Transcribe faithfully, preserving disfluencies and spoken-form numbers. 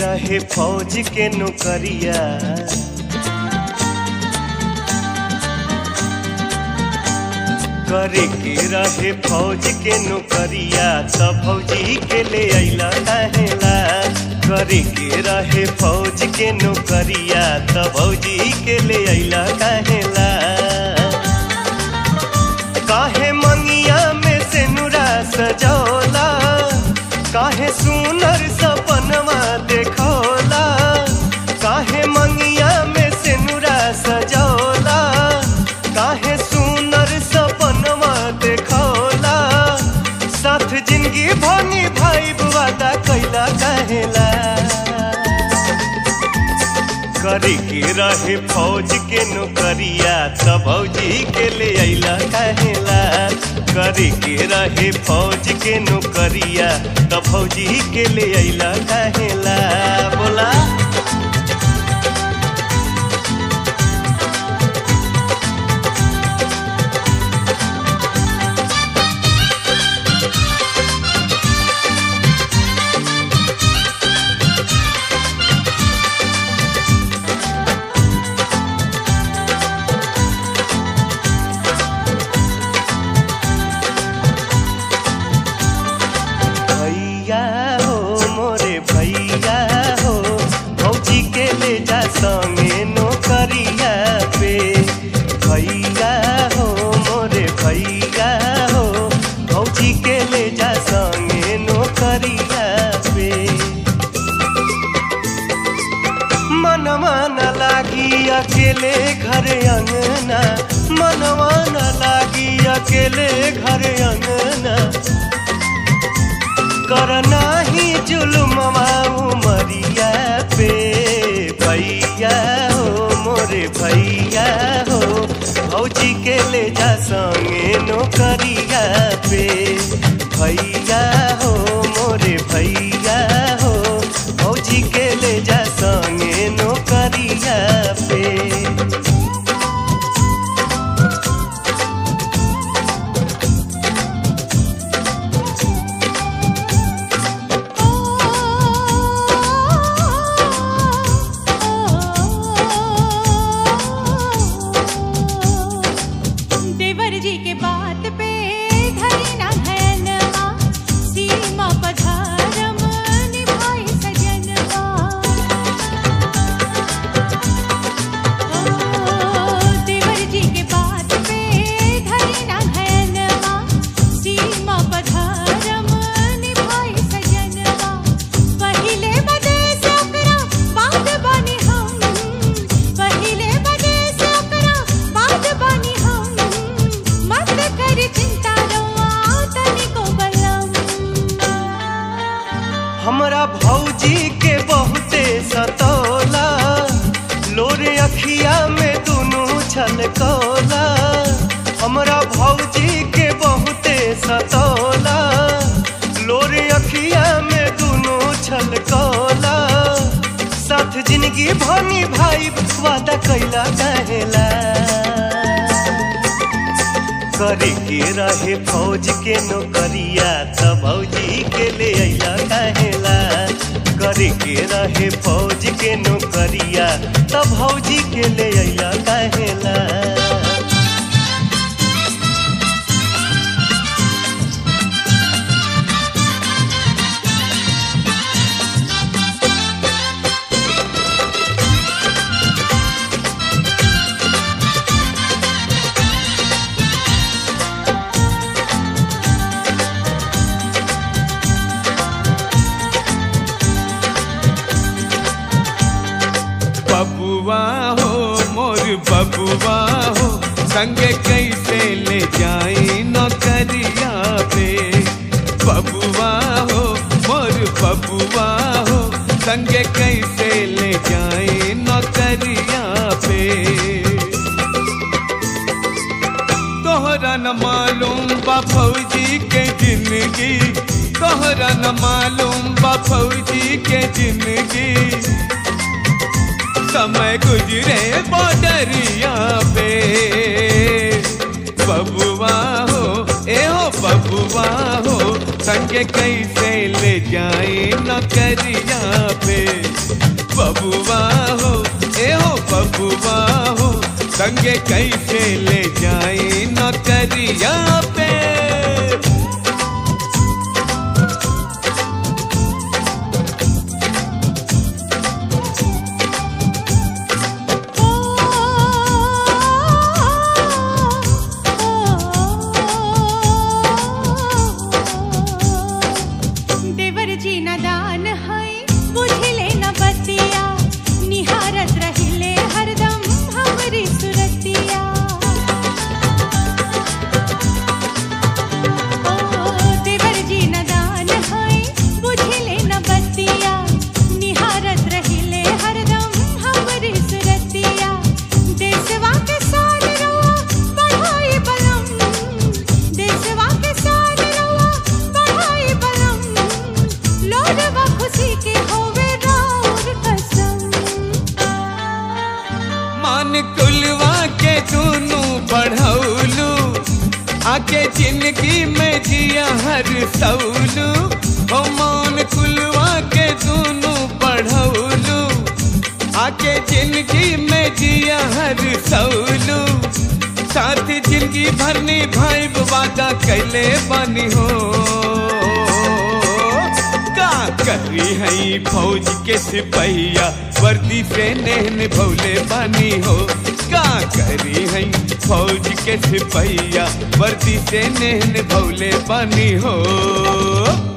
रहे फौज के नौकरिया, करे के रहे फौज के नौकरिया, तब फौजी के ले अइला कहेला। करे के रहे फौज के नौकरिया, तब फौजी के ले अइला कहेला। काहे मंगिया में से नुरा सजौला, काहे सुनर सपनवा देखौला। काहे मंगिया में से नुरा सजौला, काहे सुनर सपनवा देखौला। साथ जिंदगी भनी भाई वादा कैला कहेला। करे के रहे फौज के नौकरिया, तब फौजी के ले अइला कहेला। करे के रहे फौज के नौकरिया, तब फौजी के ले अइला कहेला। बोला संगे नौकरिया पे। भैया हो मोरे भैया हो, फौजी के ले जा संगे नौकरिया पे। मनवा न लागी अकेले घर अंगना, मनवा न लागी अकेले घर अंगना। करना ही जुल्मवा उमरिया पे। भैया हो मोरे भैया हो, फौजी के ले जा संगे नौकरिया पे। भैया हो मोरे भैया हो, फौजी के ले जा संगे नौकरिया पे। हमरा भौजी के बहुते सतौला, लोरे अखिया में दुनू छलकौला। हमरा भौजी के बहुते सतौला, लोरे अखिया में दुनू छलकौला। साथ जिंदगी भनी भाई वादा कैला कहेला। करे के रहे फौज के नौकरिया, तब फौजी के ले अइला कहेला। करे के रहे फौज के नौकरिया, तब फौजी के ले अइला कहेला। बबुआ हो मोर बबुआ हो, संगे कैसे ले जाई नौकरिया पे। बबुआ हो मोर बबुआ हो, संगे कैसे ले जाई नौकरिया पे। तोहरा न मालूम बा फौजी के जिंदगी, तोहरा न मालूम बा फौजी के जिंदगी। समय गुजरे बॉर्डरिया पे। बबुआ हो ए हो बबुआ हो, संगे कैसे ले जाए नौकरिया पे। बबुआ हो ए हो बबुआ हो संगे कैसे ले जाए नौकरिया पे। कुलवा के दोनों बढ़ौलू आके जिंदगी में जिया हर सौलू हो मान कुलवा के दोनों बढ़ौलू आके जिंदगी में जिया हर सौलू साथ जिंदगी भरनी भाई वादा कैले बनी हो का करी है फौज के सिपहिया वर्दी से नेहन भौले बानी हो का करी है फौज के सिपहिया वर्दी से नेहन भौले बानी हो।